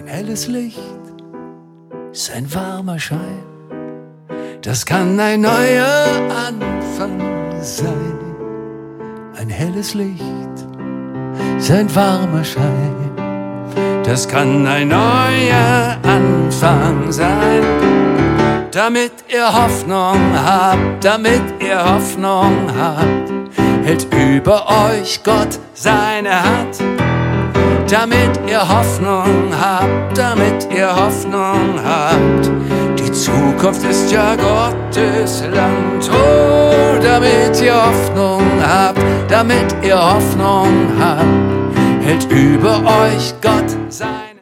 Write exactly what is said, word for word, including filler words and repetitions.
Ein helles Licht ist ein warmer Schein. Das kann ein neuer Anfang sein. Ein helles Licht ist ein warmer Schein. Das kann ein neuer Anfang sein. Damit ihr Hoffnung habt, damit ihr Hoffnung habt, hält über euch Gott seine Hand. Damit ihr Hoffnung habt, damit ihr Hoffnung habt, die Zukunft ist ja Gottes Land. Oh, damit ihr Hoffnung habt, damit ihr Hoffnung habt, hält über euch Gott sein